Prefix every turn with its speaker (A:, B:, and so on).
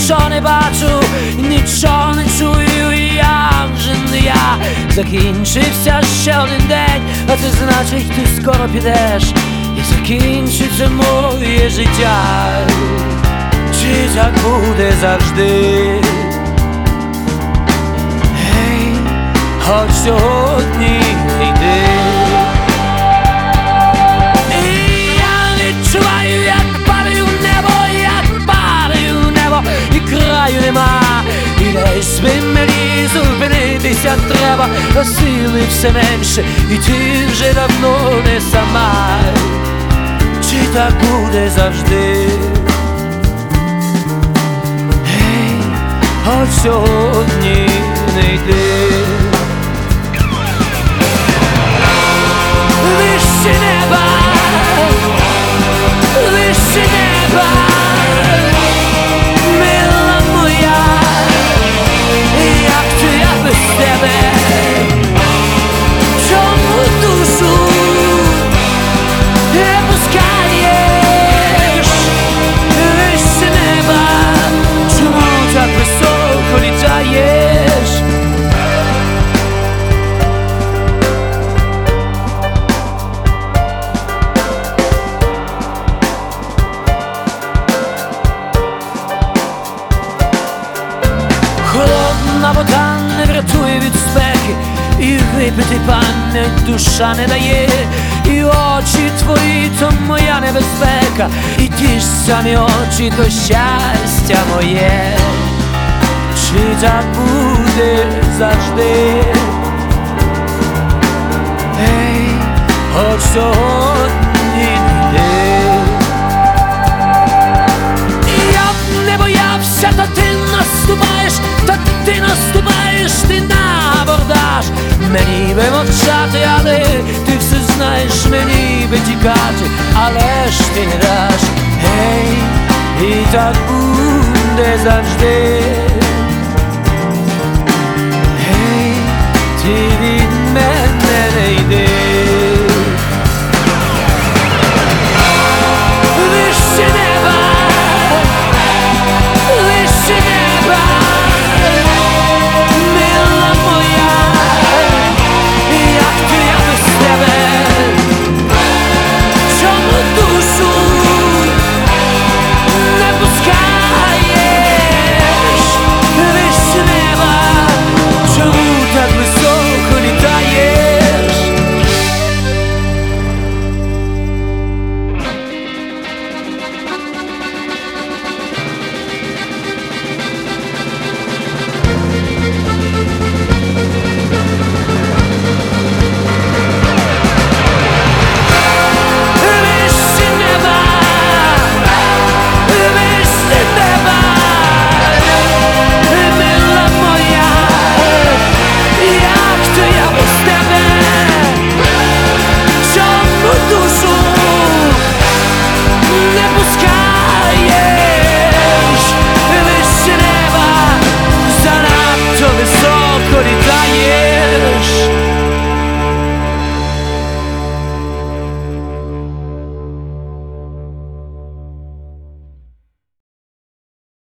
A: нічого не бачу, нічого не чую, я вже не я. Закінчився ще один день, а це значить, ти скоро підеш, і закінчиться моє життя. Чи так буде завжди? Гей, хоч сьогодні не йди. І я відчуваю, як падаю в небо, як падаю в небо, і краю нема. І десь би мені зупинитися треба, а сили все менше, і ти вже давно не сама. Чи так буде завжди? Гей, хоч сьогодні не йди. Вище неба, вище неба, мила моя, як ти, я без тебе, чому душу не пускаєш? Вище неба, чому так високо літаєш? Холодна вода не врятує від спеки, і випити пам'ять душа не дає, і очі твої то моя небезпека, і ті ж самі очі то щастя моє. Чи так буде завжди? Ей, хоч сьогодні не йди. Я б не боявся, та ти наступаєш, та ти наступаєш, ти на абордаж. Мені би мовчати, але ти все знаєш, мені би тікати, але ж ти не даш. Гей, і так буде завжди.